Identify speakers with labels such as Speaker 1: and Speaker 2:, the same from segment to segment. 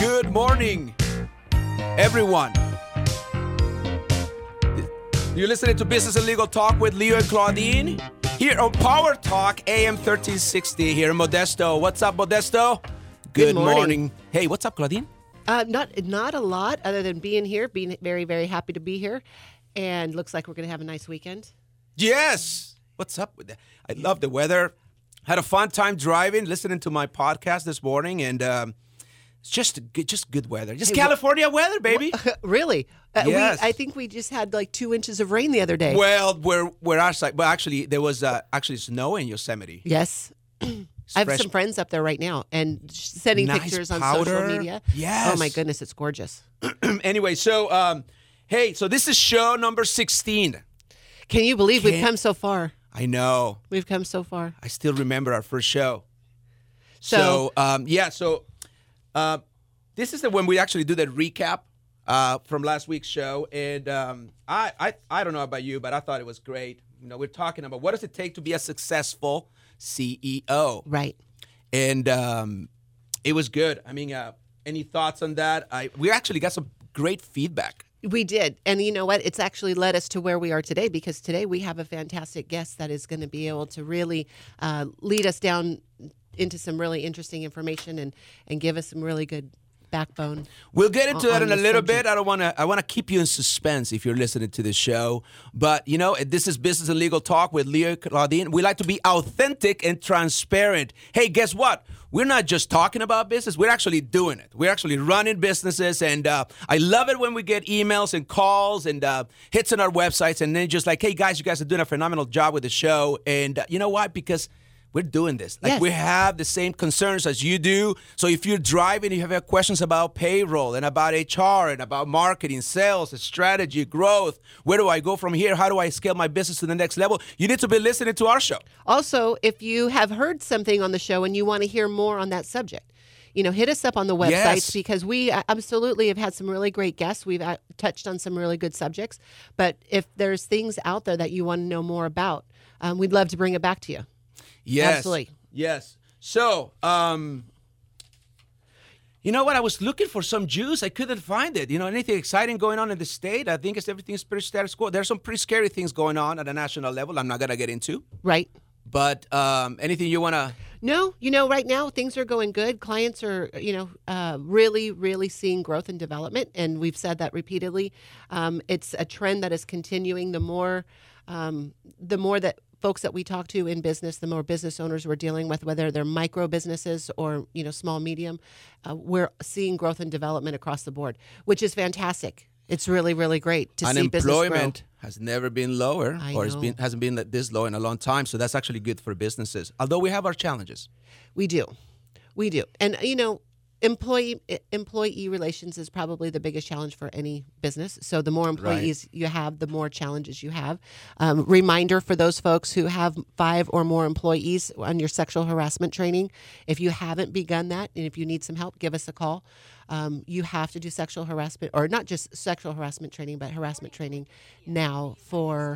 Speaker 1: Good morning, everyone. You're listening to Business and Legal Talk with Leo and Claudine here on Power Talk AM 1360 here in Modesto. What's up, Modesto? Good morning. Hey, what's up, Claudine?
Speaker 2: Not a lot other than being here, being very, very happy to be here. And looks like we're going to have a nice weekend.
Speaker 1: Yes. What's up with that? I love the weather. Had a fun time driving, listening to my podcast this morning, and it's just good weather. Just California weather, baby.
Speaker 2: Really?
Speaker 1: Yes.
Speaker 2: I think we just had like 2 inches of rain the other day.
Speaker 1: Well, we're outside, but actually there was actually snow in Yosemite.
Speaker 2: Yes. I have some friends up there right now and sending
Speaker 1: Nice
Speaker 2: pictures on
Speaker 1: powder.
Speaker 2: social media.
Speaker 1: Yes.
Speaker 2: Oh my goodness, it's gorgeous.
Speaker 1: Anyway, so hey, so this is show number 16.
Speaker 2: Can you believe we've come so far?
Speaker 1: I know.
Speaker 2: We've come so far.
Speaker 1: I still remember our first show. So this is when we actually do the recap from last week's show, and I don't know about you, but I thought it was great. You know, we're talking about what does it take to be a successful CEO,
Speaker 2: Right.
Speaker 1: and it was good. I mean, any thoughts on that? We actually got some great feedback.
Speaker 2: We did. And you know what? It's actually led us to where we are today, because today we have a fantastic guest that is going to be able to really lead us down into some really interesting information and give us some really good backbone.
Speaker 1: We'll get into that in a little
Speaker 2: subject.
Speaker 1: bit. I want to keep you in suspense if you're listening to this show. But, you know, this is Business and Legal Talk with Leo and Claudine. We like to be authentic and transparent. Hey, guess what? We're not just talking about business. We're actually doing it. We're actually running businesses. And I love it when we get emails and calls and hits on our websites. And then just like, hey, guys, you guys are doing a phenomenal job with the show. And you know why? Because we're doing this. Like,
Speaker 2: yes.
Speaker 1: We have the same concerns as you do. So if you're driving, you have questions about payroll and about HR and about marketing, sales, strategy, growth. Where do I go from here? How do I scale my business to the next level? You need to be listening to our show.
Speaker 2: Also, if you have heard something on the show and you want to hear more on that subject, you know, hit us up on the websites,
Speaker 1: Yes.
Speaker 2: because we absolutely have had some really great guests. We've touched on some really good subjects. But if there's things out there that you want to know more about, we'd love to bring it back to you.
Speaker 1: Yes.
Speaker 2: Absolutely.
Speaker 1: Yes. So, you know what? I was looking for some juice. I couldn't find it. You know, anything exciting going on in the state? I think everything's pretty status quo. There's some pretty scary things going on at a national level I'm not going to get into.
Speaker 2: Right.
Speaker 1: But anything you want to...
Speaker 2: No, you know, right now things are going good. Clients are, really, really seeing growth and development. And we've said that repeatedly. It's a trend that is continuing. The more that folks that we talk to in business, the more business owners we're dealing with, whether they're micro businesses or, small, medium, we're seeing growth and development across the board, which is fantastic. It's really, really great to see business grow.
Speaker 1: Unemployment has never been lower, hasn't been this low in a long time. So that's actually good for businesses, although we have our challenges.
Speaker 2: We do. And, employee relations is probably the biggest challenge for any business. So the more employees you have, the more challenges you have. Reminder for those folks who have 5 or more employees on your sexual harassment training. If you haven't begun that, and if you need some help, give us a call. You have to do sexual harassment, or not just sexual harassment training, but harassment training now for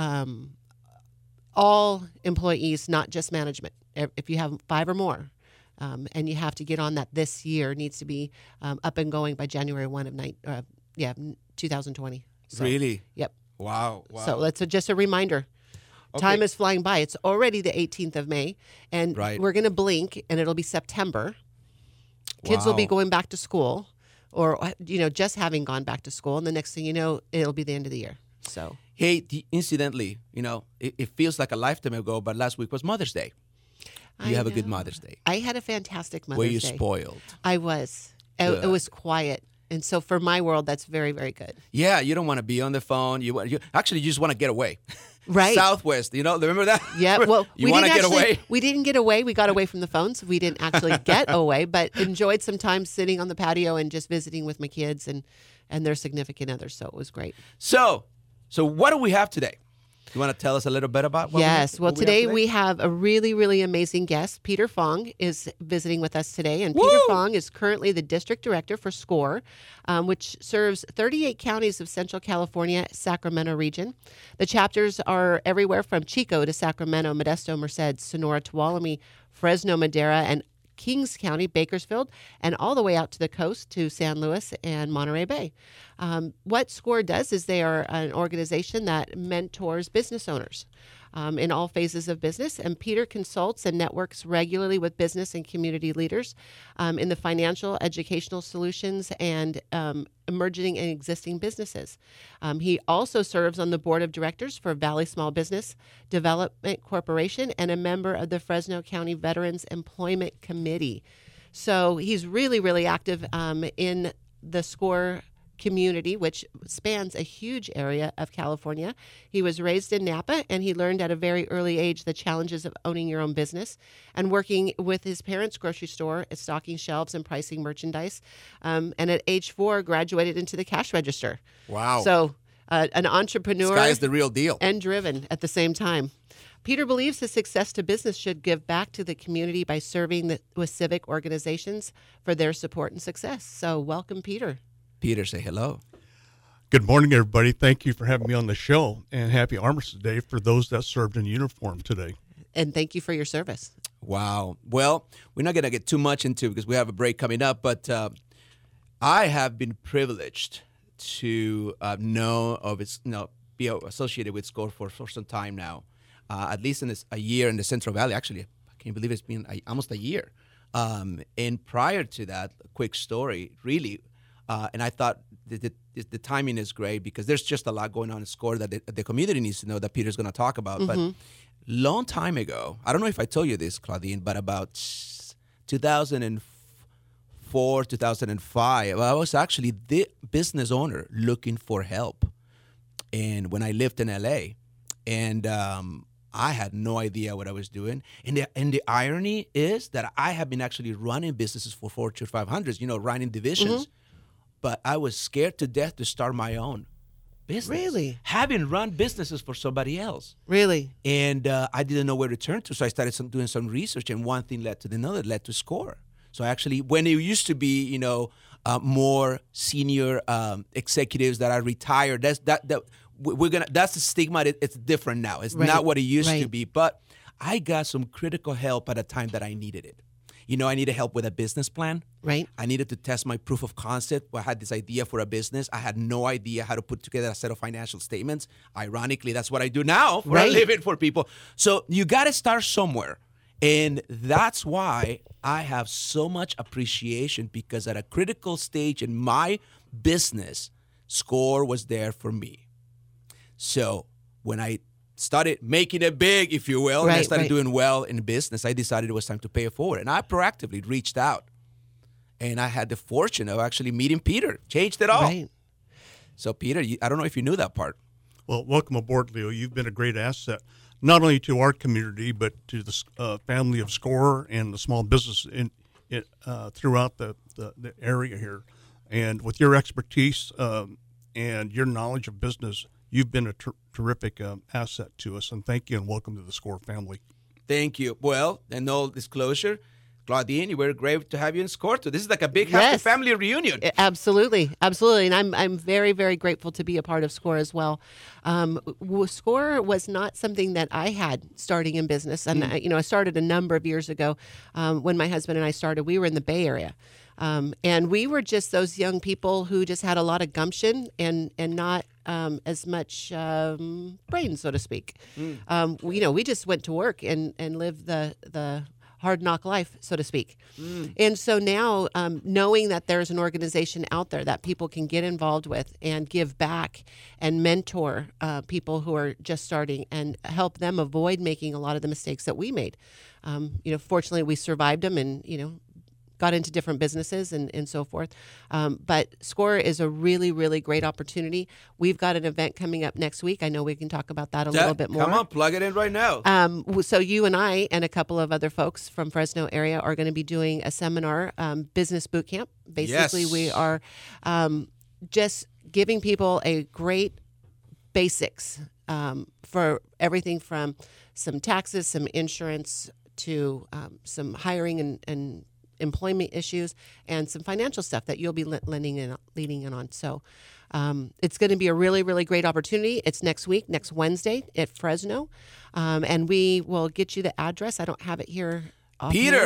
Speaker 2: all employees, not just management. If you have 5 or more, and you have to get on that this year, needs to be up and going by January 1 of 2020. So,
Speaker 1: Really?
Speaker 2: Yep.
Speaker 1: Wow.
Speaker 2: So that's just a reminder.
Speaker 1: Okay.
Speaker 2: Time is flying by. It's already the 18th of May, and we're going to blink, and it'll be September. Kids will be going back to school, or just having gone back to school, and the next thing you know, it'll be the end of the year. So,
Speaker 1: hey, incidentally, it feels like a lifetime ago, but last week was Mother's Day. You have a good Mother's Day.
Speaker 2: I had a fantastic Mother's Day.
Speaker 1: Were you spoiled?
Speaker 2: I was. It was quiet. And so for my world, that's very, very good.
Speaker 1: Yeah, you don't want to be on the phone. You just want to get away.
Speaker 2: Right.
Speaker 1: Southwest, remember that?
Speaker 2: Yeah, well,
Speaker 1: you want to get away?
Speaker 2: We didn't get away. We got away from the phones. We didn't actually get away, but enjoyed some time sitting on the patio and just visiting with my kids and their significant others. So it was great.
Speaker 1: So what do we have today? You want to tell us a little bit about what
Speaker 2: Yes. Well, today we have a really, really amazing guest. Peter Fong is visiting with us today. And Peter Fong is currently the district director for SCORE, which serves 38 counties of Central California, Sacramento region. The chapters are everywhere from Chico to Sacramento, Modesto, Merced, Sonora, Tuolumne, Fresno, Madera, and Kings County, Bakersfield, and all the way out to the coast to San Luis and Monterey Bay. What SCORE does is they are an organization that mentors business owners in all phases of business. And Peter consults and networks regularly with business and community leaders in the financial, educational solutions, and emerging and existing businesses. He also serves on the board of directors for Valley Small Business Development Corporation and a member of the Fresno County Veterans Employment Committee. So he's really, really active in the SCORE community, which spans a huge area of California. He was raised in Napa, and he learned at a very early age the challenges of owning your own business and working with his parents' grocery store, stocking shelves and pricing merchandise. And at age 4, graduated into the cash register.
Speaker 1: Wow.
Speaker 2: So an entrepreneur.
Speaker 1: This guy is the real deal.
Speaker 2: And driven at the same time. Peter believes his success to business should give back to the community by serving with civic organizations for their support and success. So welcome, Peter.
Speaker 1: Peter, say hello.
Speaker 3: Good morning, everybody. Thank you for having me on the show, and happy Armistice Day for those that served in uniform today.
Speaker 2: And thank you for your service.
Speaker 1: Wow. Well, we're not going to get too much into it because we have a break coming up, but I have been privileged to be associated with SCORE for some time now, at least in a year in the Central Valley. Actually, I can't believe it's been almost a year. And prior to that, a quick story, really. And I thought the timing is great because there's just a lot going on in SCORE that the community needs to know that Peter's going to talk about.
Speaker 2: Mm-hmm.
Speaker 1: But long time ago, I don't know if I told you this, Claudine, but about 2004, 2005, I was actually the business owner looking for help. And when I lived in LA, and I had no idea what I was doing. And the irony is that I have been actually running businesses for Fortune 500s, running divisions. Mm-hmm. But I was scared to death to start my own business.
Speaker 2: Really?
Speaker 1: Having run businesses for somebody else.
Speaker 2: Really?
Speaker 1: And I didn't know where to turn to, so I started doing some research, and one thing led to another, led to SCORE. So actually, when it used to be, more senior executives that are retired, that's the stigma. It's different now. It's not what it used to be. But I got some critical help at a time that I needed it. I needed help with a business plan.
Speaker 2: Right.
Speaker 1: I needed to test my proof of concept. I had this idea for a business. I had no idea how to put together a set of financial statements. Ironically, that's what I do now for a living for people. So you got to start somewhere. And that's why I have so much appreciation, because at a critical stage in my business, SCORE was there for me. So when I started making it big, if you will, and I started doing well in business, I decided it was time to pay it forward. And I proactively reached out. And I had the fortune of actually meeting Peter. Changed it all.
Speaker 2: Right.
Speaker 1: So, Peter, I don't know if you knew that part.
Speaker 3: Well, welcome aboard, Leo. You've been a great asset, not only to our community, but to the family of SCORE and the small business throughout the area here. And with your expertise and your knowledge of business, you've been a terrific asset to us, and thank you, and welcome to the SCORE family.
Speaker 1: Thank you. Well, and no disclosure, Claudine, we're great to have you in SCORE too. This is like a big happy family reunion.
Speaker 2: Absolutely, absolutely, and I'm very, very grateful to be a part of SCORE as well. SCORE was not something that I had starting in business, and I started a number of years ago. When my husband and I started, we were in the Bay Area. And we were just those young people who just had a lot of gumption and not as much brains, so to speak. We just went to work and lived the hard knock life, so to speak. And so now, knowing that there's an organization out there that people can get involved with and give back and mentor people who are just starting and help them avoid making a lot of the mistakes that we made. Fortunately, we survived them and, got into different businesses and so forth. But SCORE is a really, really great opportunity. We've got an event coming up next week. I know we can talk about that a little bit more.
Speaker 1: Come on, plug it in right now.
Speaker 2: So you and I and a couple of other folks from Fresno area are going to be doing a seminar, business boot camp. Basically, we are just giving people a great basics for everything from some taxes, some insurance, to some hiring and employment issues, and some financial stuff that you'll be leading in on. So it's going to be a really, really great opportunity. It's next week, next Wednesday at Fresno. And we will get you the address. I don't have it here offhand.
Speaker 1: Peter,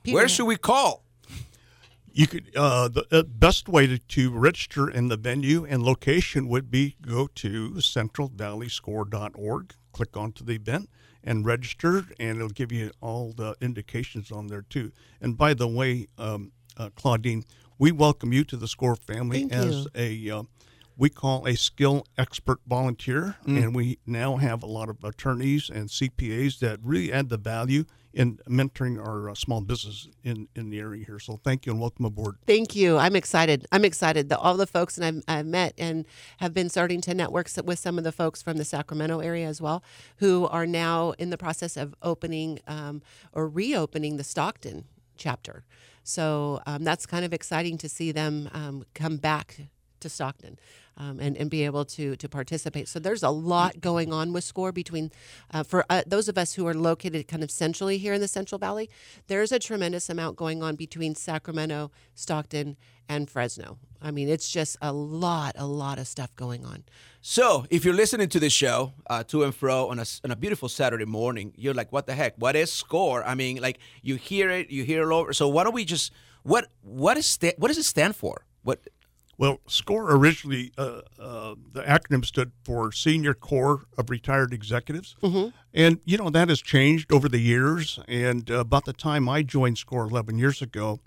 Speaker 1: Where should we call?
Speaker 3: You could the best way to register in the venue and location would be go to centralvalleyscore.org, click onto the event, and register, and it'll give you all the indications on there too. And by the way, Claudine, we welcome you to the SCORE family as we call a skill expert volunteer, and we now have a lot of attorneys and CPAs that really add the value in mentoring our small business in the area here. So thank you and welcome aboard.
Speaker 2: Thank you. I'm excited. All the folks that I've met and have been starting to network with some of the folks from the Sacramento area as well, who are now in the process of opening or reopening the Stockton chapter. So that's kind of exciting to see them come back to Stockton and be able to participate. So there's a lot going on with SCORE between, for those of us who are located kind of centrally here in the Central Valley, there's a tremendous amount going on between Sacramento, Stockton, and Fresno. I mean, it's just a lot of stuff going on.
Speaker 1: So if you're listening to this show to and fro on a beautiful Saturday morning, you're like, what the heck? What is SCORE? I mean, like you hear it all over. So why don't we just, what does it stand for?
Speaker 3: Well, SCORE originally, the acronym stood for Senior Corps of Retired Executives. Mm-hmm. And, that has changed over the years. And about the time I joined SCORE 11 years ago,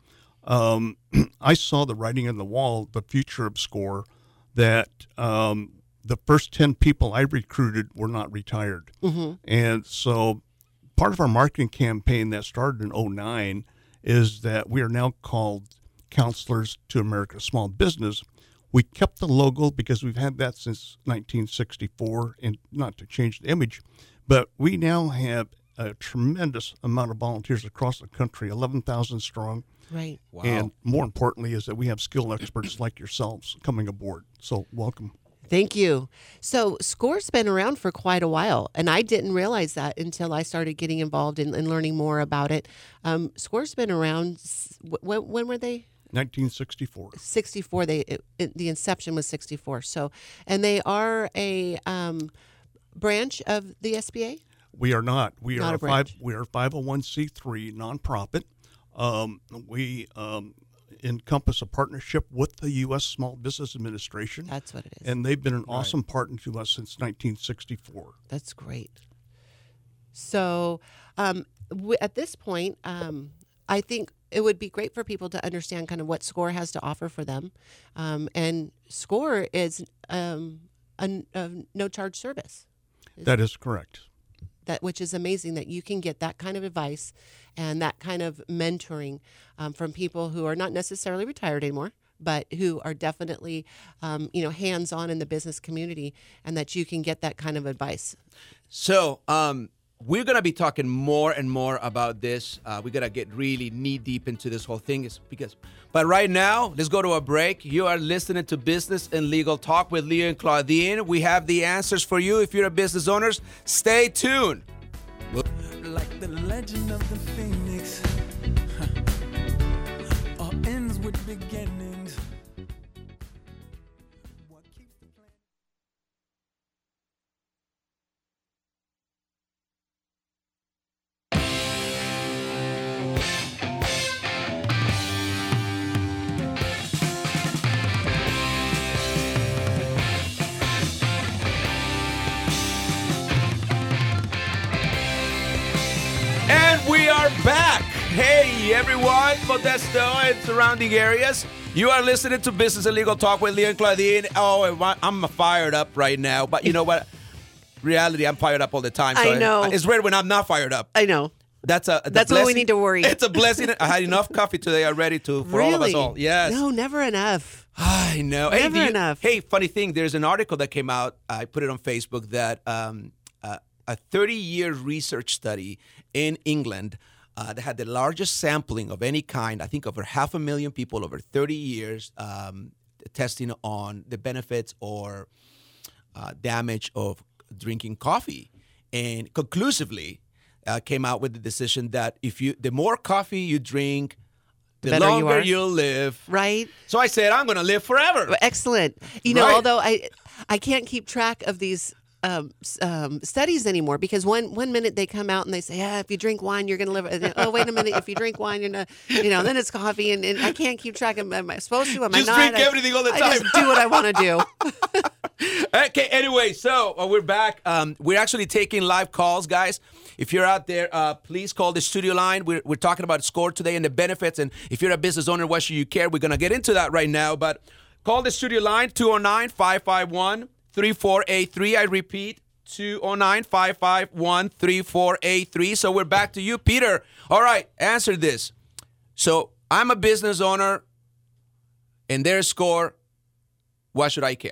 Speaker 3: I saw the writing on the wall, the future of SCORE, that the first 10 people I recruited were not retired. Mm-hmm. And so part of our marketing campaign that started in 2009 is that we are now called Counselors to America's Small Business. We kept the logo because we've had that since 1964, and not to change the image, but we now have a tremendous amount of volunteers across the country, 11,000 strong.
Speaker 2: Right.
Speaker 1: Wow.
Speaker 3: And more importantly is that we have skill experts like yourselves coming aboard. So welcome.
Speaker 2: Thank you. So SCORE's been around for quite a while, and I didn't realize that until I started getting involved in learning more about it. SCORE's been around, when were they?
Speaker 3: 1964.
Speaker 2: 64. The inception was 64. So, and they are a branch of the SBA?
Speaker 3: We are not. We are
Speaker 2: a branch.
Speaker 3: We are a 501c3 nonprofit. We encompass a partnership with the U.S. Small Business Administration.
Speaker 2: That's what it is.
Speaker 3: And they've been an awesome partner to us since 1964.
Speaker 2: That's great. So at this point, I think it would be great for people to understand kind of what SCORE has to offer for them. And SCORE is a no-charge service.
Speaker 3: That is correct.
Speaker 2: Which is amazing that you can get that kind of advice and that kind of mentoring from people who are not necessarily retired anymore, but who are definitely, hands-on in the business community, and that you can get that kind of advice.
Speaker 1: So we're going to be talking more and more about this. We're going to get really knee-deep into this whole thing. But right now, let's go to a break. You are listening to Business and Legal Talk with Leo and Claudine. We have the answers for you if you're a business owner. Stay tuned.
Speaker 4: Like the legend of the phoenix, all ends with beginnings. What keeps the plan?
Speaker 1: And we are back. Hey, everyone, Modesto and surrounding areas. You are listening to Business and Legal Talk with Leo and Claudine. Oh, I'm fired up right now. But you know what? Reality, I'm fired up all the time. So
Speaker 2: I know.
Speaker 1: It's rare when I'm not fired up.
Speaker 2: I know.
Speaker 1: That's
Speaker 2: what we need to worry.
Speaker 1: It's a blessing. I had enough coffee today already for all of us all. Yes.
Speaker 2: No, never enough.
Speaker 1: I know.
Speaker 2: Never enough.
Speaker 1: Hey, funny thing. There's an article that came out. I put it on Facebook that a 30-year research study in England that had the largest sampling of any kind. I think over 500,000 people over 30 years testing on the benefits or damage of drinking coffee, and conclusively came out with the decision that the more coffee you drink, the longer you'll live.
Speaker 2: Right.
Speaker 1: So I said, I'm going to live forever.
Speaker 2: Excellent.
Speaker 1: Right.
Speaker 2: Although I can't keep track of these studies anymore, because one minute they come out and they say, if you drink wine, you're going to live. And then, oh, wait a minute, if you drink wine, you're not, then it's coffee, and I can't keep track of, am I supposed to, am I
Speaker 1: Just
Speaker 2: not?
Speaker 1: drink everything all the time.
Speaker 2: I just do what I want to do.
Speaker 1: Okay, anyway, so we're back. We're actually taking live calls, guys. If you're out there, please call the studio line. We're talking about SCORE today and the benefits. And if you're a business owner in Western you care, we're going to get into that right now. But call the studio line, 209-551-3483. I repeat, 209-551-3483. So we're back to you, Peter. All right, answer this. So I'm a business owner, and there's SCORE. Why should I care?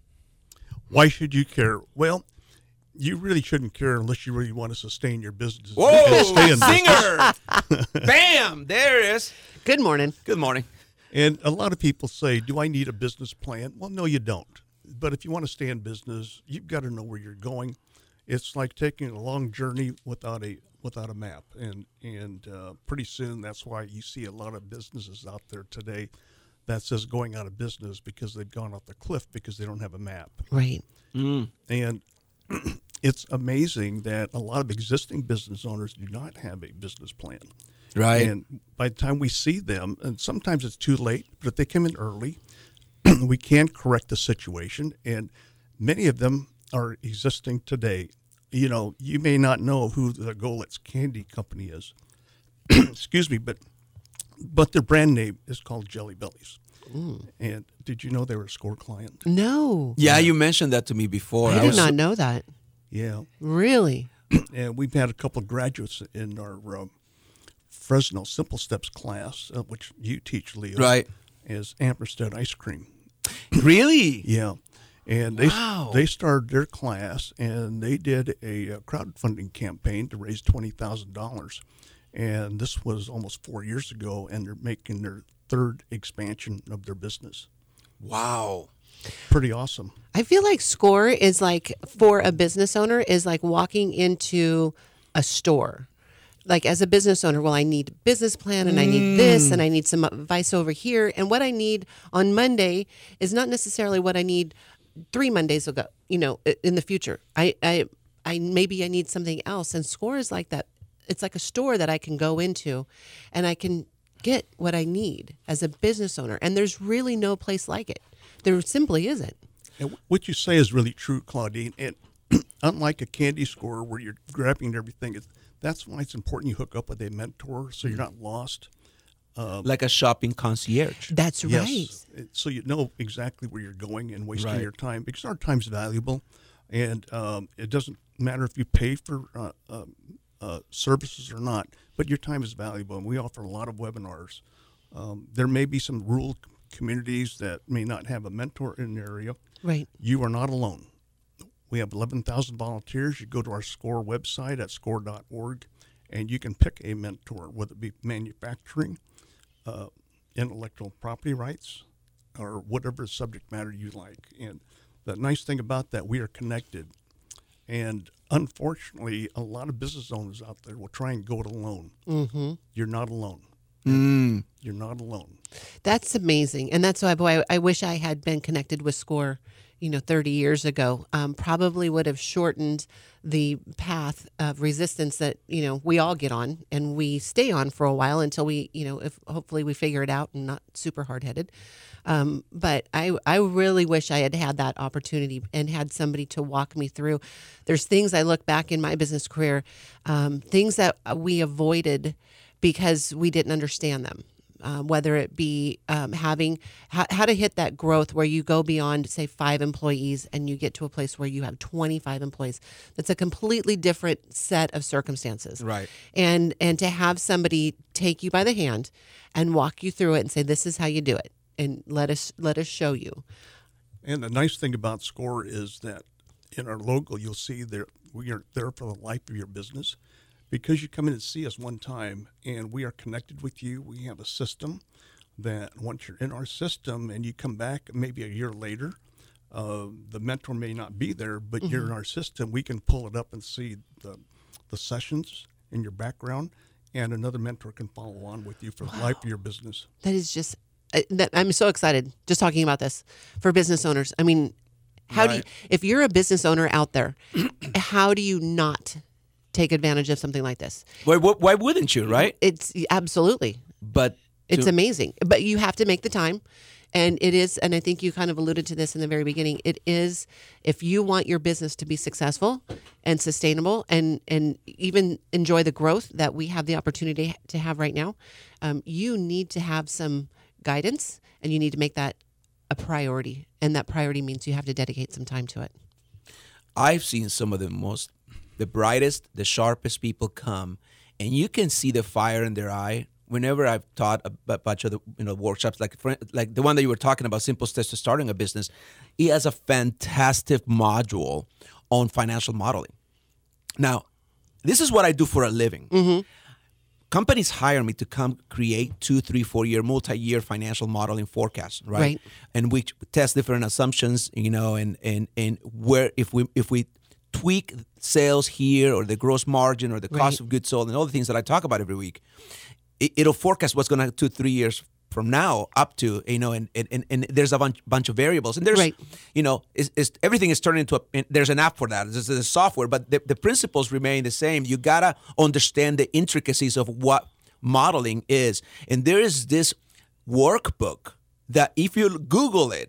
Speaker 3: Why should you care? Well, you really shouldn't care unless you really want to sustain your business.
Speaker 1: Whoa,
Speaker 3: and stay in
Speaker 1: singer! Bam! There it is.
Speaker 2: Good morning.
Speaker 1: Good morning.
Speaker 3: And a lot of people say, do I need a business plan? Well, no, you don't. But if you want to stay in business, you've got to know where you're going. It's like taking a long journey without a map. And pretty soon, that's why you see a lot of businesses out there today that says going out of business because they've gone off the cliff because they don't have a map.
Speaker 2: Right.
Speaker 3: And it's amazing that a lot of existing business owners do not have a business plan.
Speaker 1: Right.
Speaker 3: And by the time we see them, and sometimes it's too late, but if they come in early, we can correct the situation. And many of them are existing today. You may not know who the Golett's Candy Company is. Excuse me, but their brand name is called Jelly Bellies. And did you know they were a SCORE client?
Speaker 2: No.
Speaker 1: Yeah, you mentioned that to me before.
Speaker 2: I did not know that.
Speaker 3: Yeah.
Speaker 2: Really?
Speaker 3: And we've had a couple of graduates in our Fresno Simple Steps class, which you teach, Leo.
Speaker 1: Right.
Speaker 3: Is Ampersted ice cream.
Speaker 1: Really?
Speaker 3: Yeah. And they started their class, and they did a crowdfunding campaign to raise $20,000. And this was almost 4 years ago, and they're making their third expansion of their business.
Speaker 1: Wow.
Speaker 3: Pretty awesome.
Speaker 2: I feel like SCORE is like, for a business owner, is like walking into a store. Like, as a business owner, well, I need a business plan, and I need this, and I need some advice over here. And what I need on Monday is not necessarily what I need 3 Mondays ago, in the future. I maybe I need something else. And SCORE is like that. It's like a store that I can go into, and I can get what I need as a business owner. And there's really no place like it. There simply isn't.
Speaker 3: And what you say is really true, Claudine. And unlike a candy store where you're grabbing everything, that's why it's important you hook up with a mentor so you're not lost.
Speaker 1: Like a shopping concierge.
Speaker 2: That's right.
Speaker 3: Yes. So you know exactly where you're going and wasting your time, because our time's valuable. And it doesn't matter if you pay for services or not, but your time is valuable. And we offer a lot of webinars. There may be some rural communities that may not have a mentor in the area.
Speaker 2: Right.
Speaker 3: You are not alone. We have 11,000 volunteers. You go to our SCORE website at score.org, and you can pick a mentor, whether it be manufacturing, intellectual property rights, or whatever subject matter you like. And the nice thing about that, we are connected. And unfortunately, a lot of business owners out there will try and go it alone. Mm-hmm. You're not alone. You're not alone.
Speaker 2: That's amazing. And that's why, I wish I had been connected with SCORE, 30 years ago. Probably would have shortened the path of resistance that, we all get on and we stay on for a while until we, if hopefully we figure it out and not super hard-headed. But I really wish I had had that opportunity and had somebody to walk me through. There's things I look back in my business career, things that we avoided because we didn't understand them. Whether it be having how to hit that growth where you go beyond, say, 5 employees and you get to a place where you have 25 employees. That's a completely different set of circumstances.
Speaker 1: Right.
Speaker 2: And to have somebody take you by the hand and walk you through it and say, this is how you do it, and let us show you.
Speaker 3: And the nice thing about SCORE is that in our logo, you'll see there we are there for the life of your business. Because you come in and see us one time and we are connected with you, we have a system that once you're in our system and you come back maybe a year later, the mentor may not be there, but you're in our system. We can pull it up and see the sessions in your background, and another mentor can follow on with you for the life of your business.
Speaker 2: That is just, I'm so excited just talking about this for business owners. I mean, How do you, if you're a business owner out there, how do you not take advantage of something like this?
Speaker 1: Why wouldn't you, right?
Speaker 2: It's absolutely.
Speaker 1: But
Speaker 2: It's amazing. But you have to make the time. And it is, and I think you kind of alluded to this in the very beginning, it is, if you want your business to be successful and sustainable and even enjoy the growth that we have the opportunity to have right now, you need to have some guidance and you need to make that a priority. And that priority means you have to dedicate some time to it.
Speaker 1: I've seen some of the brightest, the sharpest people come, and you can see the fire in their eye. Whenever I've taught a bunch of the workshops, like the one that you were talking about, Simple Steps to Starting a Business, he has a fantastic module on financial modeling. Now, this is what I do for a living.
Speaker 2: Mm-hmm.
Speaker 1: Companies hire me to come create 2, 3, 4 year, multi-year financial modeling forecasts, right? And we test different assumptions, and where if we tweak sales here or the gross margin or the cost of goods sold and all the things that I talk about every week, it'll forecast what's going to 2, 3 years from now up to, and there's a bunch of variables. And there's, everything is turned into there's an app for that. There's a software, but the principles remain the same. You got to understand the intricacies of what modeling is. And there is this workbook that if you Google it,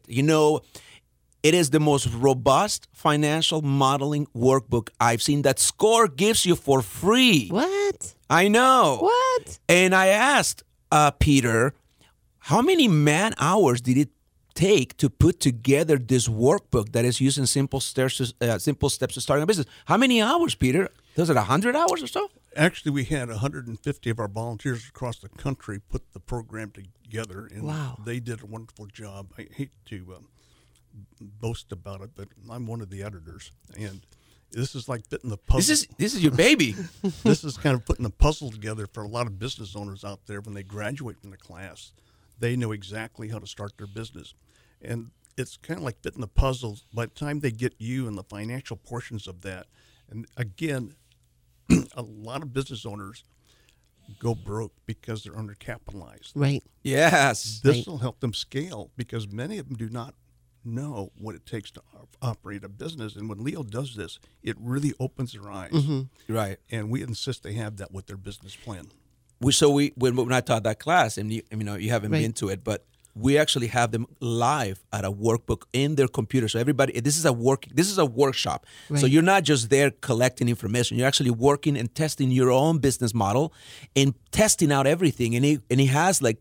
Speaker 1: it is the most robust financial modeling workbook I've seen that SCORE gives you for free.
Speaker 2: What?
Speaker 1: I know.
Speaker 2: What?
Speaker 1: And I asked Peter, how many man-hours did it take to put together this workbook that is using simple steps to starting a business? How many hours, Peter? Was it 100 hours or so?
Speaker 3: Actually, we had 150 of our volunteers across the country put the program together, and they did a wonderful job. I hate to boast about it, but I'm one of the editors, and this is like fitting the puzzle.
Speaker 1: This is your baby.
Speaker 3: This is kind of putting the puzzle together for a lot of business owners out there. When they graduate from the class, they know exactly how to start their business, and it's kind of like fitting the puzzle. By the time they get you and the financial portions of that, and again, a lot of business owners go broke because they're undercapitalized.
Speaker 2: Right.
Speaker 1: Yes.
Speaker 3: This will help them scale because many of them do not know what it takes to operate a business. And when Leo does this, it really opens their eyes.
Speaker 2: Mm-hmm.
Speaker 1: Right.
Speaker 3: And we insist they have that with their business plan.
Speaker 1: When I taught that class, and you haven't
Speaker 2: Right.
Speaker 1: been to it, but we actually have them live at a workbook in their computer. So everybody, this is a workshop.
Speaker 2: Right.
Speaker 1: So you're not just there collecting information. You're actually working and testing your own business model and testing out everything. And he has like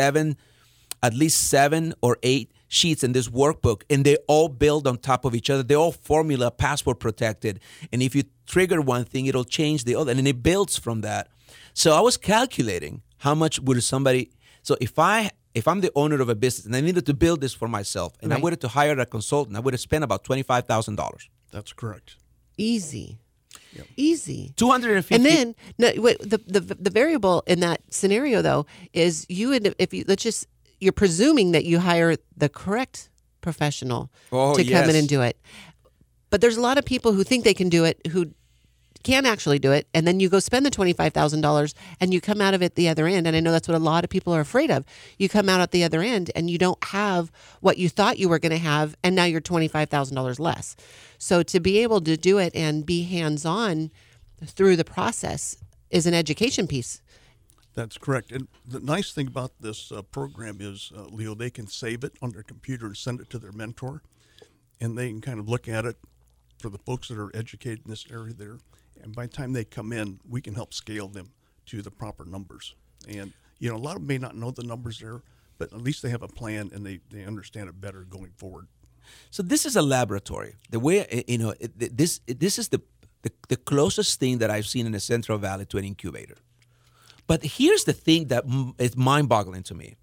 Speaker 1: at least 7 or 8 sheets in this workbook, and they all build on top of each other. They're all formula password protected. And if you trigger one thing, it'll change the other, and then it builds from that. So I was calculating how much would somebody. So if I'm the owner of a business and I needed to build this for myself, and I wanted to hire a consultant, I would have spent about $25,000.
Speaker 3: That's correct.
Speaker 2: Easy.
Speaker 3: Yep.
Speaker 2: Easy.
Speaker 1: 250.
Speaker 2: And then the variable in that scenario though is you're presuming that you hire the correct professional to come in and do it. But there's a lot of people who think they can do it who can actually do it, and then you go spend the $25,000 and you come out of it the other end. And I know that's what a lot of people are afraid of. You come out at the other end and you don't have what you thought you were going to have, and now you're $25,000 less. So to be able to do it and be hands-on through the process is an education piece.
Speaker 3: That's correct. And the nice thing about this program is, Leo, they can save it on their computer and send it to their mentor, and they can kind of look at it for the folks that are educated in this area there. And by the time they come in, we can help scale them to the proper numbers. And, a lot of them may not know the numbers there, but at least they have a plan and they understand it better going forward.
Speaker 1: So this is a laboratory. The way, this is the closest thing that I've seen in the Central Valley to an incubator. But here's the thing that is mind-boggling to me.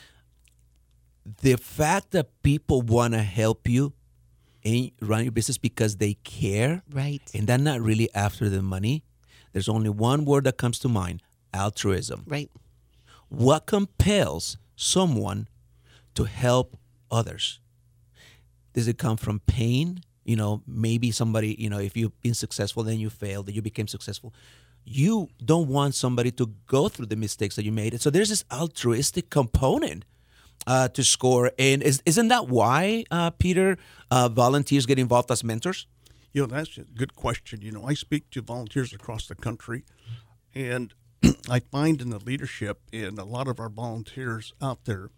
Speaker 1: The fact that people want to help you and run your business because they care,
Speaker 2: right?
Speaker 1: And they're not really after the money. There's only one word that comes to mind: altruism.
Speaker 2: Right.
Speaker 1: What compels someone to help others? Does it come from pain? Maybe somebody, if you've been successful, then you failed, then you became successful. You don't want somebody to go through the mistakes that you made. So there's this altruistic component to SCORE. And isn't that why, Peter, volunteers get involved as mentors?
Speaker 3: That's a good question. I speak to volunteers across the country, and I find in the leadership and a lot of our volunteers out there,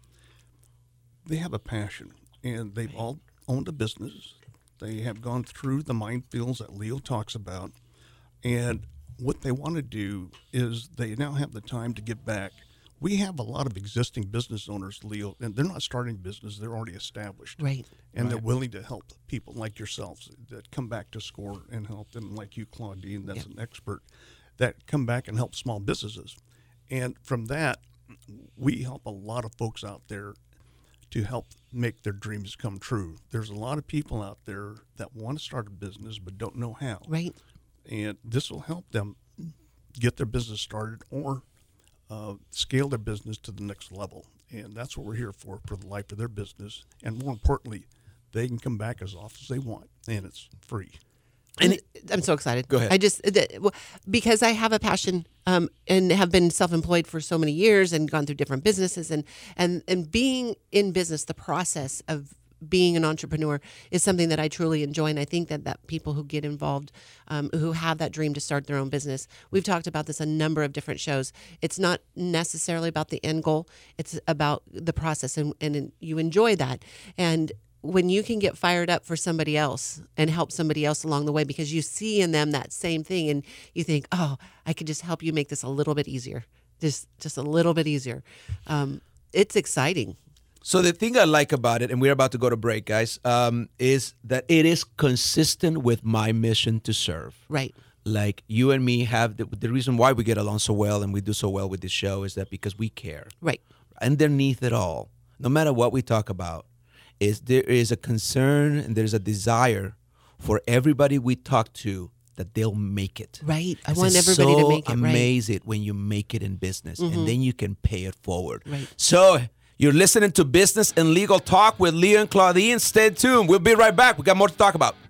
Speaker 3: they have a passion, and they've all owned a business. They have gone through the minefields that Leo talks about, and what they want to do is they now have the time to give back. We have a lot of existing business owners, Leo, and they're not starting business, they're already established.
Speaker 2: Right.
Speaker 3: And they're willing to help people like yourselves that come back to SCORE and help them, like you, Claudine, that's an expert, that come back and help small businesses. And from that, we help a lot of folks out there to help make their dreams come true. There's a lot of people out there that want to start a business but don't know how.
Speaker 2: Right.
Speaker 3: And this will help them get their business started or scale their business to the next level. And that's what we're here for the life of their business. And more importantly, they can come back as often as they want, and it's free.
Speaker 2: And I'm so excited.
Speaker 1: Go ahead.
Speaker 2: Because I have a passion and have been self-employed for so many years and gone through different businesses and being in business, the process of being an entrepreneur is something that I truly enjoy. And I think that people who get involved, who have that dream to start their own business, we've talked about this a number of different shows. It's not necessarily about the end goal. It's about the process, and you enjoy that. And when you can get fired up for somebody else and help somebody else along the way because you see in them that same thing and you think, oh, I could just help you make this a little bit easier, just a little bit easier. It's exciting.
Speaker 1: So the thing I like about it, and we're about to go to break, guys, is that it is consistent with my mission to serve.
Speaker 2: Right.
Speaker 1: Like you and me have the reason why we get along so well and we do so well with this show is that because we care.
Speaker 2: Right.
Speaker 1: Underneath it all, no matter what we talk about, there is a concern and there's a desire for everybody we talk to that they'll make it.
Speaker 2: Right. I want everybody to make it.
Speaker 1: So amazing when you make it in business, and then you can pay it forward.
Speaker 2: Right.
Speaker 1: So you're listening to Business and Legal Talk with Leo and Claudine. Stay tuned. We'll be right back. We got more to talk about.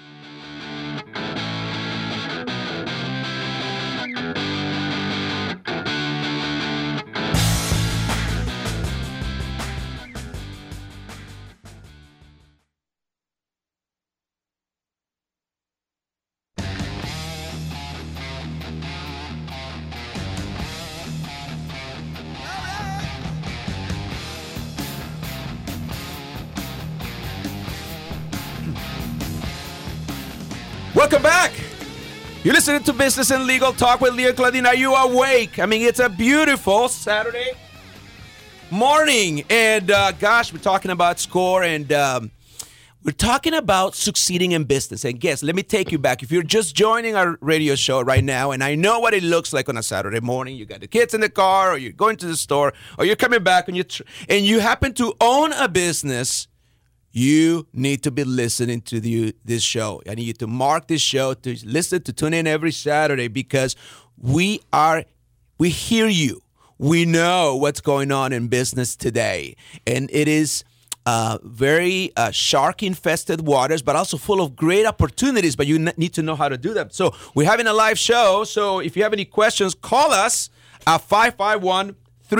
Speaker 1: Welcome back. You're listening to Business and Legal Talk with Leo and Claudine. Are you awake? I mean, it's a beautiful Saturday morning. And gosh, we're talking about SCORE and we're talking about succeeding in business. And guess, let me take you back. If you're just joining our radio show right now, and I know what it looks like on a Saturday morning, you got the kids in the car, or you're going to the store, or you're coming back and you happen to own a business, you need to be listening to this show. I need you to mark this show, to listen, to tune in every Saturday, because we hear you. We know what's going on in business today. And it is very shark-infested waters, but also full of great opportunities, but you need to know how to do them. So we're having a live show. So if you have any questions, call us at 551-3483,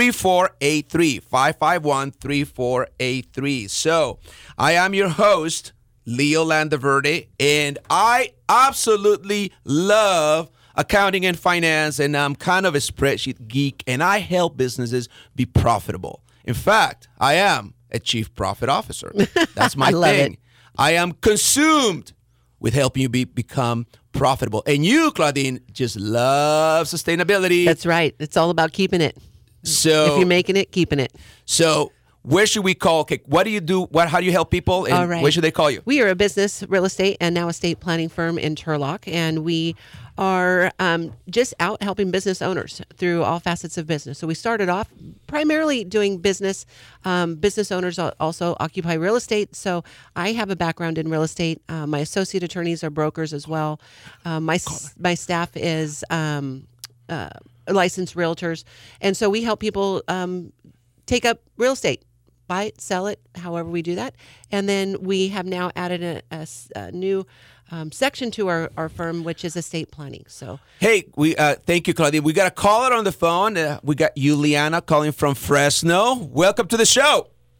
Speaker 1: 551-3483. So I am your host, Leo Landaverde, and I absolutely love accounting and finance, and I'm kind of a spreadsheet geek, and I help businesses be profitable. In fact, I am a chief profit officer. That's my thing.
Speaker 2: It.
Speaker 1: I am consumed with helping you become profitable. And you, Claudine, just love sustainability.
Speaker 2: That's right. It's all about keeping it.
Speaker 1: So
Speaker 2: if you're making it, keeping it.
Speaker 1: So where should we call? Okay, what do you do? How do you help people? And
Speaker 2: all right.
Speaker 1: Where should they call you?
Speaker 2: We are a business, real estate, and now estate planning firm in Turlock, and we are just out helping business owners through all facets of business. So we started off primarily doing business. Business owners also occupy real estate. So I have a background in real estate. My associate attorneys are brokers as well. My staff is licensed realtors. And so we help people take up real estate, buy it, sell it, however we do that. And then we have now added a new section to our firm, which is estate planning. So,
Speaker 1: hey, we thank you, Claudia. We got a caller on the phone. We got Juliana calling from Fresno. Welcome to the show.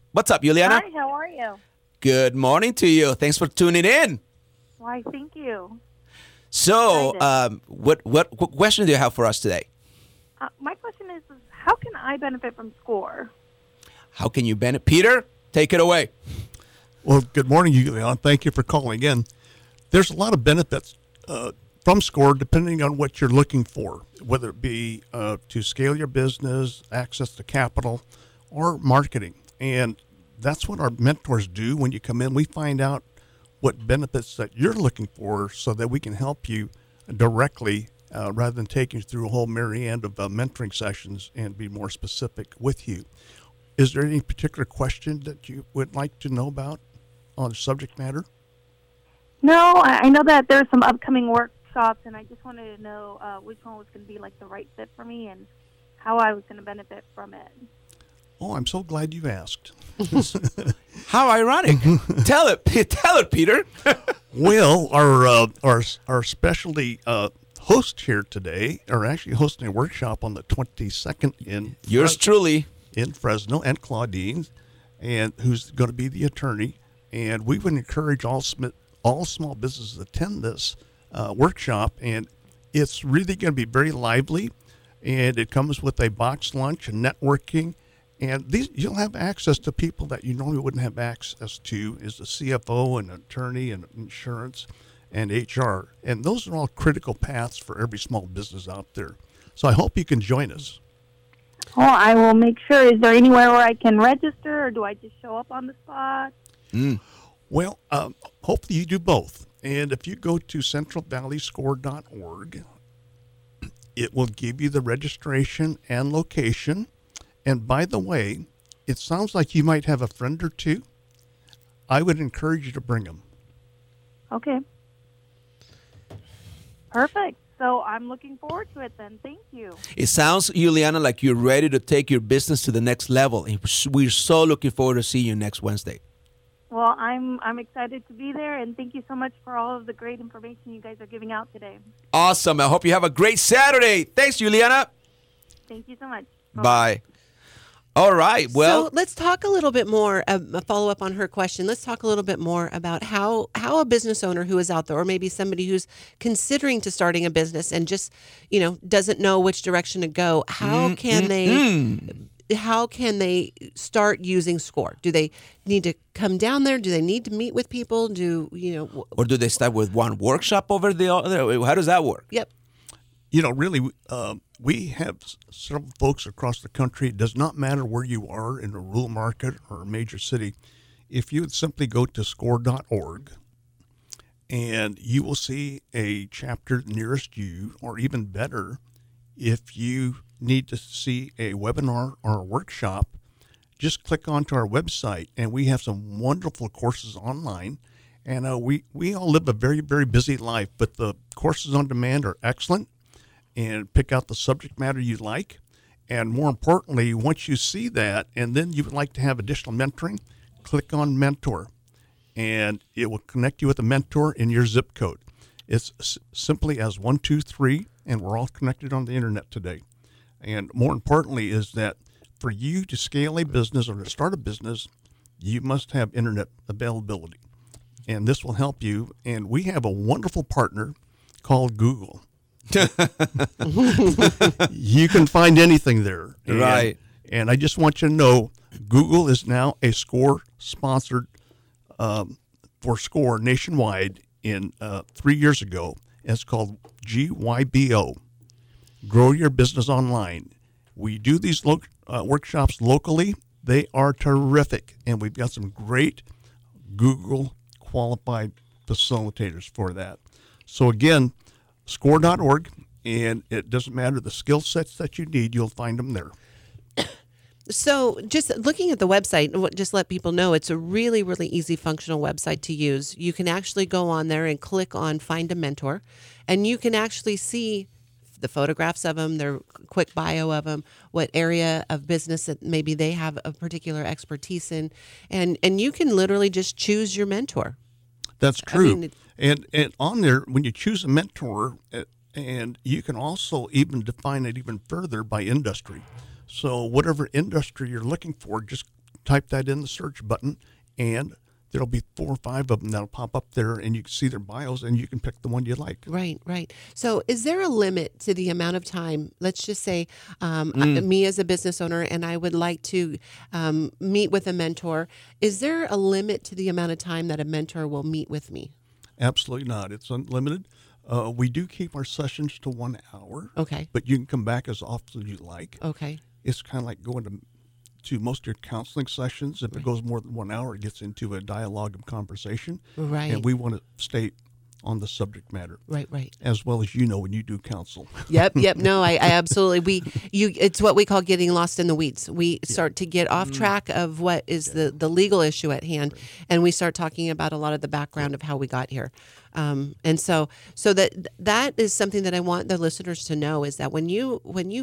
Speaker 1: What's up, Juliana?
Speaker 5: Hi, how are you?
Speaker 1: Good morning to you. Thanks for tuning in.
Speaker 5: Why, thank you.
Speaker 1: So,
Speaker 5: Excited.
Speaker 1: what question do you have for us today?
Speaker 5: My question is how can I benefit from SCORE?
Speaker 1: How can you benefit? Peter, take it away.
Speaker 3: Well, good morning, Julian. Thank you for calling in. There's a lot of benefits from SCORE depending on what you're looking for, whether it be to scale your business, access to capital, or marketing. And that's what our mentors do when you come in. We find out what benefits that you're looking for so that we can help you directly rather than taking you through a whole myriad of mentoring sessions and be more specific with you. Is there any particular question that you would like to know about on the subject matter?
Speaker 5: No, I know that there's some upcoming workshops, and I just wanted to know which one was going to be like the right fit for me and how I was going to benefit from it.
Speaker 3: Oh, I'm so glad you asked.
Speaker 1: How ironic. Tell it, Peter.
Speaker 3: Well, our specialty host here today are actually hosting a workshop on the 22nd in
Speaker 1: Yours truly.
Speaker 3: in Fresno, and Claudine, and who's going to be the attorney. And we would encourage all small businesses to attend this workshop, and it's really going to be very lively. And it comes with a box lunch and networking. And you'll have access to people that you normally wouldn't have access to, is the CFO and attorney and insurance and HR. And those are all critical paths for every small business out there. So I hope you can join us.
Speaker 5: Oh, I will make sure. Is there anywhere where I can register, or do I just show up on the spot?
Speaker 3: Well, hopefully you do both. And if you go to centralvalleyscore.org, it will give you the registration and location. And by the way, it sounds like you might have a friend or two. I would encourage you to bring them.
Speaker 5: Okay. Perfect. So I'm looking forward to it then. Thank you.
Speaker 1: It sounds, Juliana, like you're ready to take your business to the next level. And we're so looking forward to seeing you next Wednesday.
Speaker 5: Well, I'm excited to be there, and thank you so much for all of the great information you guys are giving out today.
Speaker 1: Awesome. I hope you have a great Saturday. Thanks, Juliana.
Speaker 5: Thank you so much.
Speaker 1: Bye. All right. Well,
Speaker 2: so let's talk a little bit more, a follow up on her question. Let's talk a little bit more about how a business owner who is out there, or maybe somebody who's considering to starting a business and just, doesn't know which direction to go. How can they start using SCORE? Do they need to come down there? Do they need to meet with people?
Speaker 1: or do they start with one workshop over the other? How does that work?
Speaker 2: Yep.
Speaker 3: Really, we have several folks across the country. It does not matter where you are in a rural market or a major city. If you would simply go to score.org, and you will see a chapter nearest you, or even better, if you need to see a webinar or a workshop, just click onto our website, and we have some wonderful courses online. And we all live a very, very busy life, but the courses on demand are excellent. And pick out the subject matter you like. And more importantly, once you see that and then you would like to have additional mentoring, click on Mentor. And it will connect you with a mentor in your zip code. It's simply as 123, and we're all connected on the internet today. And more importantly is that for you to scale a business or to start a business, you must have internet availability. And this will help you. And we have a wonderful partner called Google. You can find anything there.
Speaker 1: Right.
Speaker 3: And I just want you to know, Google is now a SCORE sponsored for SCORE nationwide in 3 years ago. It's called GYBO, Grow Your Business Online. We do these workshops locally. They are terrific. And we've got some great Google qualified facilitators for that. So again, score.org, and it doesn't matter the skill sets that you need, you'll find them there.
Speaker 2: So just looking at the website, just let people know it's a really, really easy functional website to use. You can actually go on there and click on Find a Mentor, and you can actually see the photographs of them, their quick bio of them, what area of business that maybe they have a particular expertise in, and you can literally just choose your mentor.
Speaker 3: That's true. And on there, when you choose a mentor, and you can also even define it even further by industry. So whatever industry you're looking for, just type that in the search button, and there'll be 4 or 5 of them that'll pop up there, and you can see their bios, and you can pick the one you like.
Speaker 2: Right, right. So is there a limit to the amount of time? Let's just say me as a business owner, and I would like to meet with a mentor. Is there a limit to the amount of time that a mentor will meet with me?
Speaker 3: Absolutely not. It's unlimited. We do keep our sessions to 1 hour.
Speaker 2: Okay.
Speaker 3: But you can come back as often as you like.
Speaker 2: Okay.
Speaker 3: It's kind of like going to most of your counseling sessions. If it goes more than 1 hour, it gets into a dialogue and conversation.
Speaker 2: Right.
Speaker 3: And we want to stay on the subject matter.
Speaker 2: Right, right.
Speaker 3: As well as when you do counsel.
Speaker 2: Yep. No, I absolutely. It's what we call getting lost in the weeds. We start to get off track of what is the legal issue at hand, and we start talking about a lot of the background of how we got here. And so that is something that I want the listeners to know, is that when you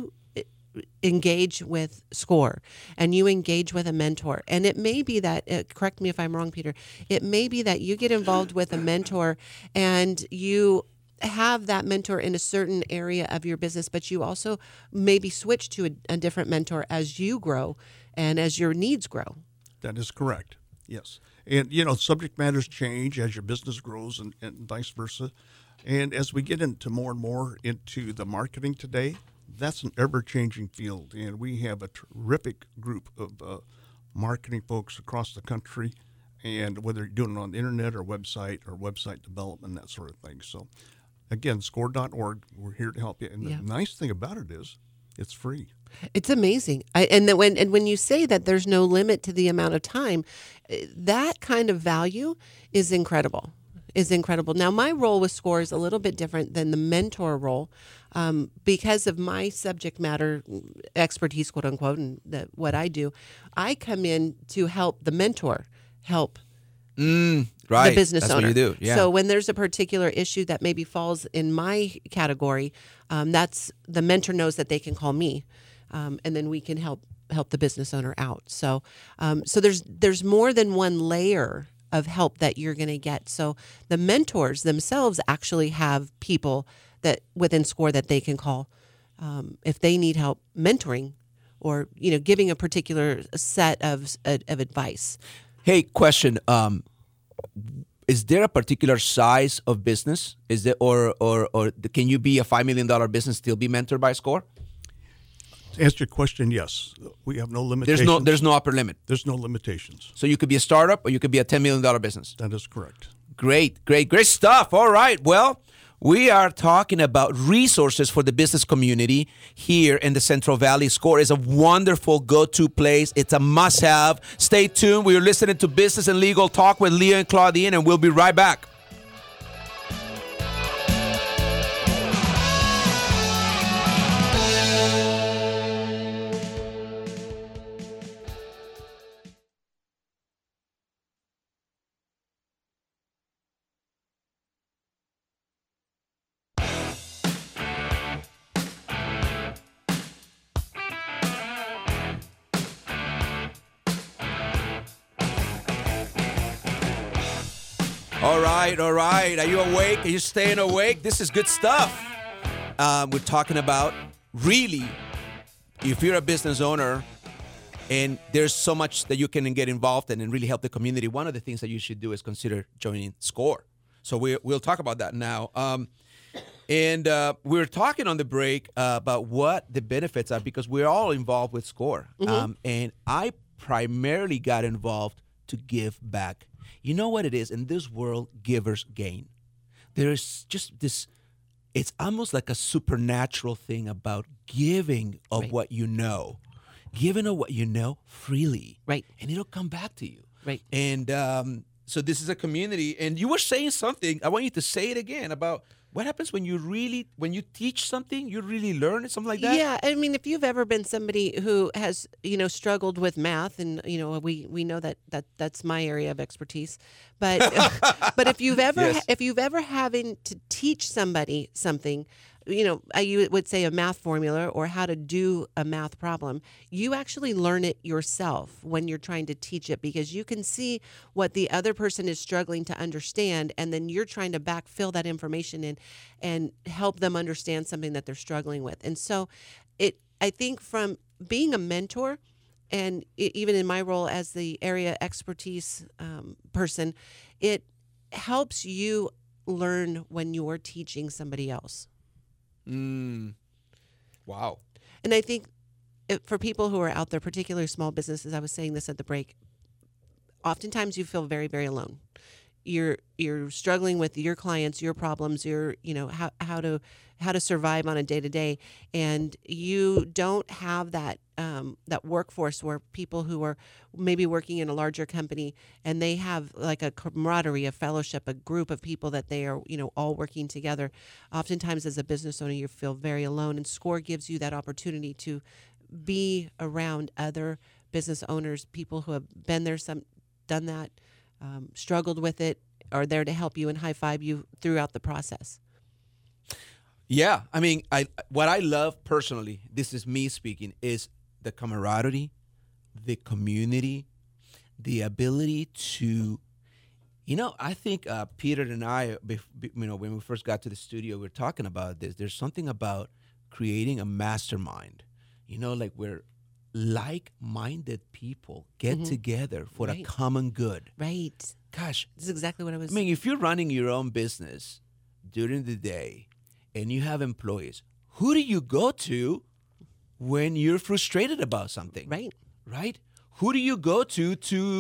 Speaker 2: engage with SCORE and you engage with a mentor, and it may be that, correct me if I'm wrong, Peter, it may be that you get involved with a mentor and you have that mentor in a certain area of your business, but you also maybe switch to a different mentor as you grow and as your needs grow.
Speaker 3: That is correct. Yes. And, subject matters change as your business grows and vice versa. And as we get into more and more into the marketing today, that's an ever-changing field, and we have a terrific group of marketing folks across the country, and whether you're doing it on the internet or website development, that sort of thing. So, again, score.org, we're here to help you. And the nice thing about it is it's free. It's
Speaker 2: amazing. When you say that there's no limit to the amount of time, that kind of value is incredible. Now, my role with SCORE is a little bit different than the mentor role because of my subject matter expertise, quote unquote, and what I do. I come in to help the mentor help the business
Speaker 1: That's
Speaker 2: owner.
Speaker 1: What you do. Yeah.
Speaker 2: So when there's a particular issue that maybe falls in my category, that's the mentor knows that they can call me, and then we can help the business owner out. So there's more than one layer of help that you're going to get. So the mentors themselves actually have people that within SCORE that they can call if they need help mentoring or giving a particular set of advice.
Speaker 1: Hey, question: is there a particular size of business? Is there or can you be a $5 million business still be mentored by SCORE?
Speaker 3: To answer your question, yes. We have no limitations.
Speaker 1: There's no upper limit.
Speaker 3: There's no limitations.
Speaker 1: So you could be a startup or you could be a $10 million business.
Speaker 3: That is correct.
Speaker 1: Great stuff. All right. Well, we are talking about resources for the business community here in the Central Valley. SCORE is a wonderful go-to place. It's a must-have. Stay tuned. We're listening to Business and Legal Talk with Leo and Claudine, and we'll be right back. All right. Are you awake? Are you staying awake? This is good stuff. We're talking about really, if you're a business owner and there's so much that you can get involved in and really help the community, one of the things that you should do is consider joining SCORE. So we'll talk about that now. And we were talking on the break about what the benefits are because we're all involved with SCORE. Mm-hmm. And I primarily got involved to give back. You know what it is? In this world, givers gain. There is just this, it's almost like a supernatural thing about giving of what you know. Giving of what you know freely.
Speaker 2: Right.
Speaker 1: And it'll come back to you.
Speaker 2: Right.
Speaker 1: And so this is a community. And you were saying something, I want you to say it again, about what happens when you teach something, you really learn it, something like that?
Speaker 2: Yeah, I mean, if you've ever been somebody who has, struggled with math, and we know that's my area of expertise, but but if you've ever having to teach somebody something, you would say a math formula or how to do a math problem, you actually learn it yourself when you're trying to teach it because you can see what the other person is struggling to understand, and then you're trying to backfill that information in and help them understand something that they're struggling with. And so I think from being a mentor, and even in my role as the area expertise person, it helps you learn when you're teaching somebody else.
Speaker 1: Wow.
Speaker 2: And I think for people who are out there, particularly small businesses, I was saying this at the break, oftentimes you feel very, very alone. You're struggling with your clients, your problems, how to survive on a day to day, and you don't have that that workforce where people who are maybe working in a larger company and they have like a camaraderie, a fellowship, a group of people that they are all working together. Oftentimes, as a business owner, you feel very alone, and SCORE gives you that opportunity to be around other business owners, people who have been there, done that. Struggled with it, are there to help you and high five you throughout the process.
Speaker 1: Yeah, I mean, what I love personally, this is me speaking, is the camaraderie, the community, the ability to, I think Peter and I, when we first got to the studio, we were talking about this. There's something about creating a mastermind, like we're like-minded people get together for a common good.
Speaker 2: Right.
Speaker 1: Gosh.
Speaker 2: This is exactly what I was...
Speaker 1: I mean, if you're running your own business during the day and you have employees, who do you go to when you're frustrated about something?
Speaker 2: Right.
Speaker 1: Right? Who do you go to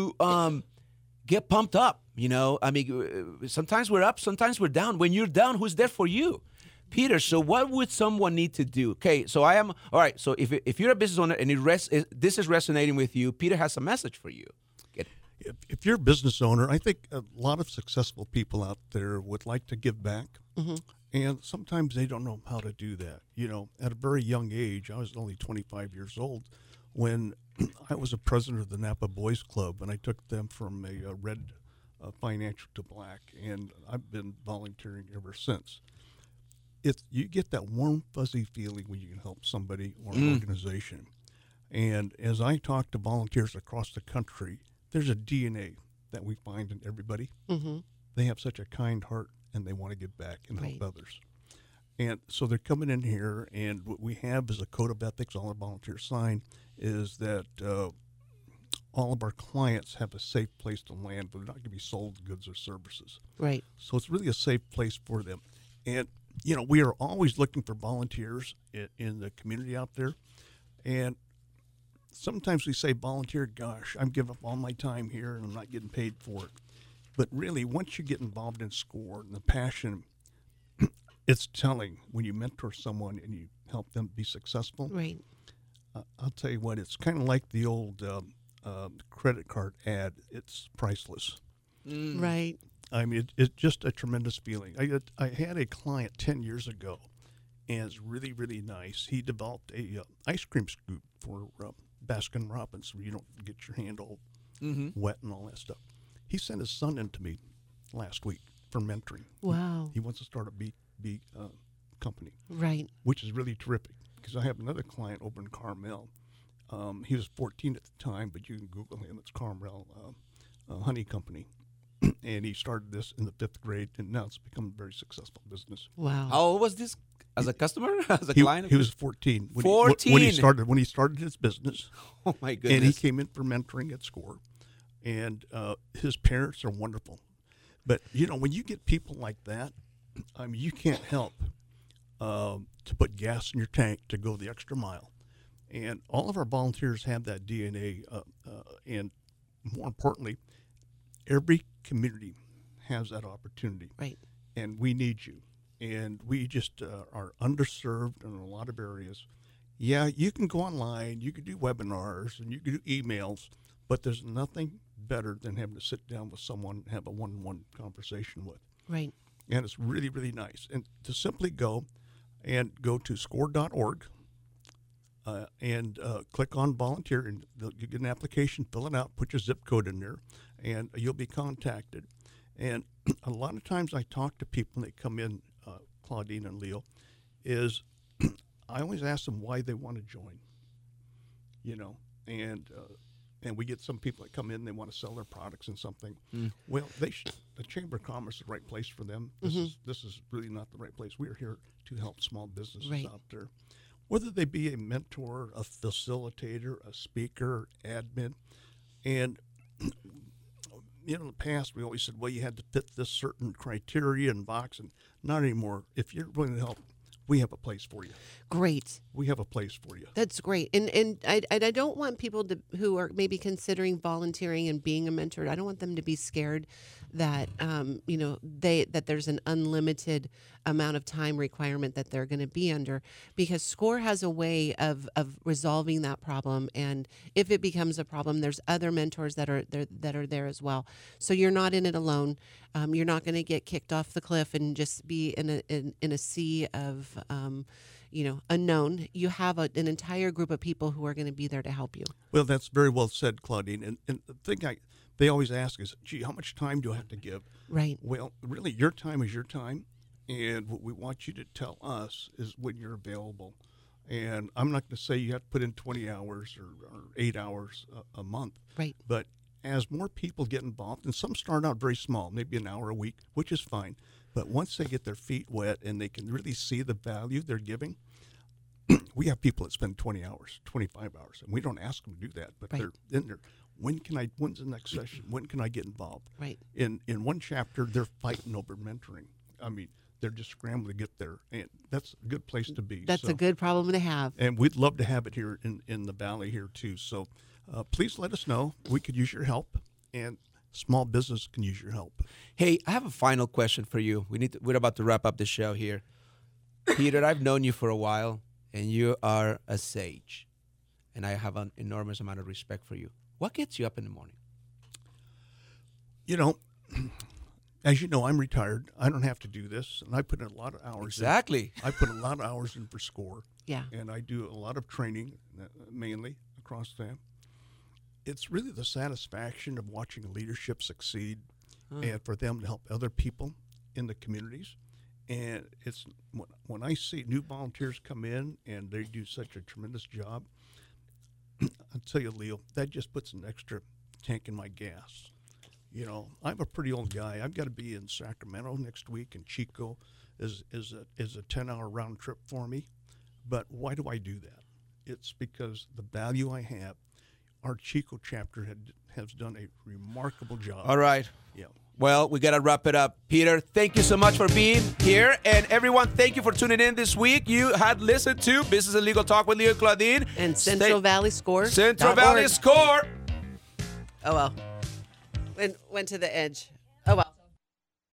Speaker 1: get pumped up? I mean, sometimes we're up, sometimes we're down. When you're down, who's there for you? Peter, so what would someone need to do? Okay, so all right, so if you're a business owner and this is resonating with you, Peter has a message for you.
Speaker 3: If you're a business owner, I think a lot of successful people out there would like to give back, and sometimes they don't know how to do that. At a very young age, I was only 25 years old when I was a president of the Napa Boys Club, and I took them from a red financial to black, and I've been volunteering ever since. You get that warm, fuzzy feeling when you can help somebody or an organization. And as I talk to volunteers across the country, there's a DNA that we find in everybody. They have such a kind heart, and they want to give back and help others. And so they're coming in here, and what we have is a code of ethics all our volunteers sign, is that all of our clients have a safe place to land. They're not going to be sold goods or services.
Speaker 2: Right.
Speaker 3: So it's really a safe place for them. And we are always looking for volunteers in the community out there. And sometimes we say volunteer, gosh, I'm giving up all my time here and I'm not getting paid for it. But really, once you get involved in SCORE and the passion, it's telling when you mentor someone and you help them be successful.
Speaker 2: Right.
Speaker 3: I'll tell you what, it's kind of like the old credit card ad. It's priceless.
Speaker 2: Right.
Speaker 3: I mean, it's just a tremendous feeling. I had a client 10 years ago, and it's really, really nice. He developed a ice cream scoop for Baskin Robbins, where you don't get your hand all wet and all that stuff. He sent his son in to me last week for mentoring.
Speaker 2: Wow.
Speaker 3: He wants to start a bee company.
Speaker 2: Right.
Speaker 3: Which is really terrific, because I have another client over in Carmel. He was 14 at the time, but you can Google him. It's Carmel Honey Company. And he started this in the 5th grade, and now it's become a very successful business.
Speaker 2: Wow.
Speaker 1: How old was this as a customer, as a client?
Speaker 3: He was 14.
Speaker 1: 14?
Speaker 3: When he started his business.
Speaker 1: Oh, my goodness.
Speaker 3: And he came in for mentoring at SCORE. And his parents are wonderful. But, when you get people like that, I mean, you can't help to put gas in your tank to go the extra mile. And all of our volunteers have that DNA. And more importantly, every community has that opportunity.
Speaker 2: Right.
Speaker 3: And we need you. And we just are underserved in a lot of areas. Yeah, you can go online, you can do webinars, and you can do emails, but there's nothing better than having to sit down with someone and have a one-on-one conversation with.
Speaker 2: Right.
Speaker 3: And it's really, really nice. And to simply go to score.org and click on volunteer, and you get an application, fill it out, put your zip code in there, and you'll be contacted. And a lot of times I talk to people when they come in, Claudine and Leo, is I always ask them why they want to join, and we get some people that come in, they want to sell their products and something. Well, the Chamber of Commerce is the right place for them. This is really not the right place. We are here to help small businesses out there. whether they be a mentor, a facilitator, a speaker, admin. And, in the past, we always said, well, you had to fit this certain criteria and box, and not anymore. If you're willing to help, we have a place for you.
Speaker 2: Great.
Speaker 3: We have a place for you.
Speaker 2: That's great. And I don't want people who are maybe considering volunteering and being a mentor, I don't want them to be scared that, that there's an unlimited amount of time requirement that they're going to be under, because SCORE has a way of resolving that problem. And if it becomes a problem, there's other mentors that are there as well. So you're not in it alone. You're not going to get kicked off the cliff and just be in a sea of, unknown. You have an entire group of people who are going to be there to help you.
Speaker 3: Well, that's very well said, Claudine. And the thing they always ask is, gee, how much time do I have to give?
Speaker 2: Right.
Speaker 3: Well, really, your time is your time. And what we want you to tell us is when you're available. And I'm not going to say you have to put in 20 hours or 8 hours a month.
Speaker 2: Right.
Speaker 3: But as more people get involved, and some start out very small, maybe an hour a week, which is fine. But once they get their feet wet and they can really see the value they're giving, we have people that spend 20 hours, 25 hours, and we don't ask them to do that. But
Speaker 2: right.
Speaker 3: they're in there. When's the next session? When can I get involved?
Speaker 2: Right.
Speaker 3: In one chapter, they're fighting over mentoring. I mean, they're just scrambling to get there, and that's a good place to be.
Speaker 2: That's a good problem to have.
Speaker 3: And we'd love to have it here in the Valley here, too. So please let us know. We could use your help, and small business can use your help.
Speaker 1: Hey, I have a final question for you. We're about to wrap up the show here. Peter, I've known you for a while, and you are a sage, and I have an enormous amount of respect for you. What gets you up in the morning?
Speaker 3: As you know, I'm retired. I don't have to do this, and I put in a lot of hours.
Speaker 1: Exactly.
Speaker 3: I put a lot of hours in for SCORE.
Speaker 2: Yeah.
Speaker 3: And I do a lot of training, mainly across that. It's really the satisfaction of watching leadership succeed and for them to help other people in the communities. And it's when I see new volunteers come in and they do such a tremendous job, I'll tell you, Leo, that just puts an extra tank in my gas. I'm a pretty old guy. I've got to be in Sacramento next week, and Chico is a 10-hour round trip for me. But why do I do that? It's because the value I have. Our Chico chapter has done a remarkable job.
Speaker 1: All right.
Speaker 3: Yeah.
Speaker 1: Well, we got to wrap it up. Peter, thank you so much for being here. And everyone, thank you for tuning in this week. You had listened to Business and Legal Talk with Leo and Claudine.
Speaker 2: And Central Valley SCORE.
Speaker 1: Central Valley SCORE.
Speaker 2: Oh, well. Went to the edge. Oh, well.